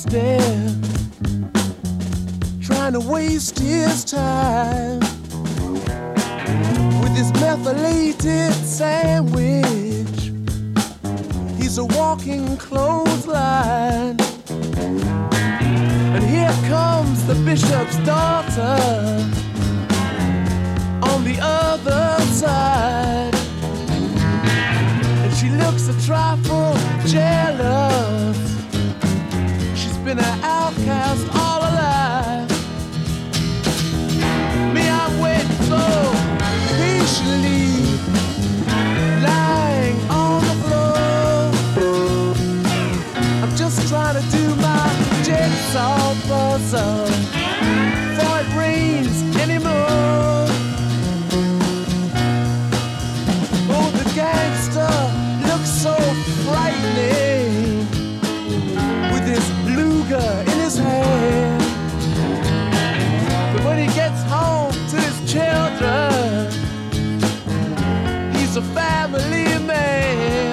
there trying to waste his time with his methylated sandwich. He's a walking clothesline. And here comes the bishop's daughter on the other side. And she looks a trifle jealous. She's been an outcast all her life. Me, I'm waiting so patiently, lying on the floor. I'm just trying to do my jigsaw puzzle before it rains anymore. Oh, the gangster looks so frightening with his Luger in his hand. But when he gets home to his children, he's a family man.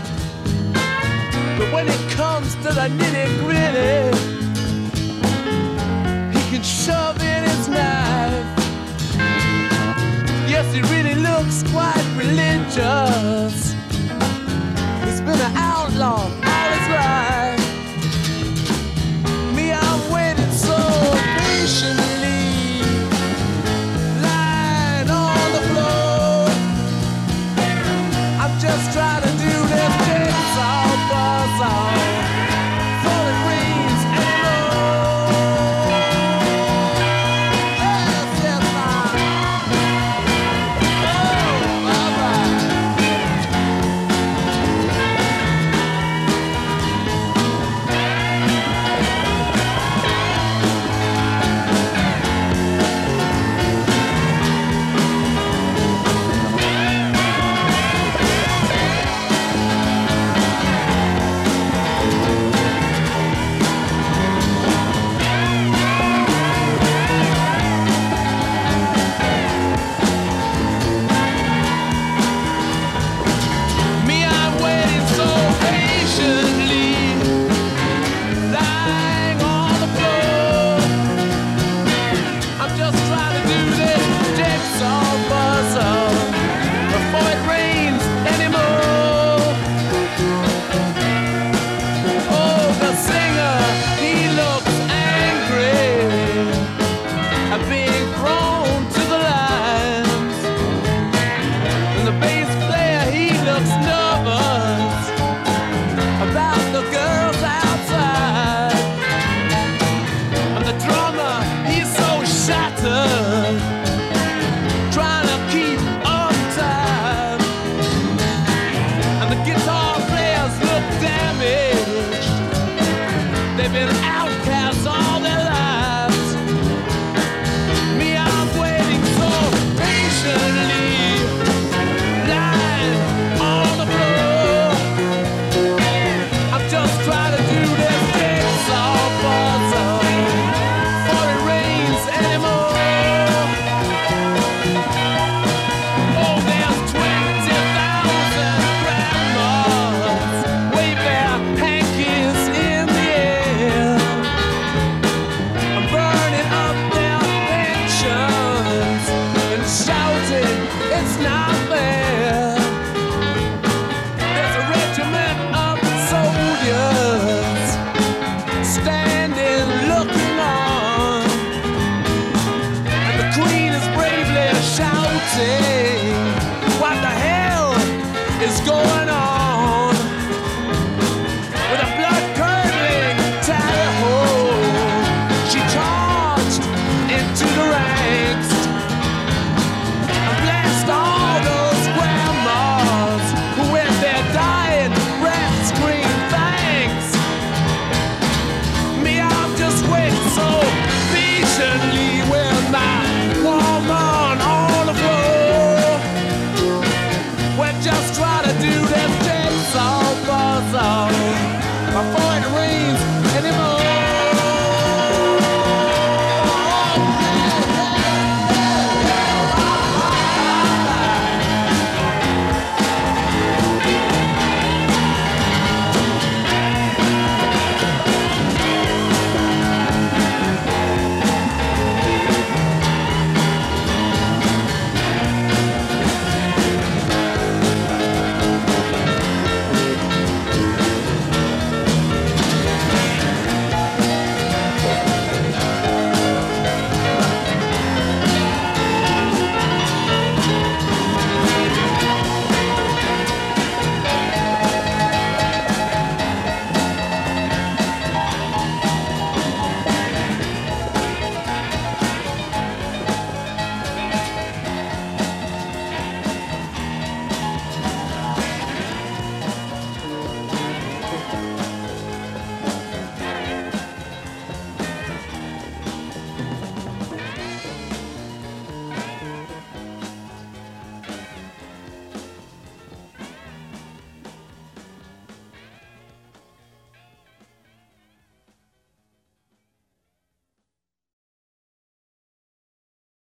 But when it comes to the nitty-gritty, he can shove in his knife. Yes, he really looks quite religious. He's been an outlaw all his life. Me, I'm waiting so patiently, lying on the floor. I'm just trying to do this jigsaw puzzle before it rains anymore. Yes, yes, ma'am. Oh, all right. Me, I'm waiting so patiently, lying on the floor. I'm just trying to do this jigsaw puzzle before it rains anymore. Oh, the singer, he looks angry at being thrown to the lions. And the bass player, he looks nervous about the girls outside. And the drummer, he's so shattered, trying to keep up time. And the guitar players look damaged. They've been outcasts all their lives. Me, I'm waiting so patiently, lying on the floor. I'm just trying to do this jigsaw puzzle before it rains anymore. Oh, there's 20,000 grandmas wave their hankies in the air. I'm burning up their pensions and shouting, it's not fair. There's a regiment of soldiers standing looking on, and the queen is bravely shouting, what the hell is going on? With a blood-curdling tally-ho, she charged into the ranks and blessed all those grandmas who with their dying breath scream thanks. Me, I'm just waiting so patiently,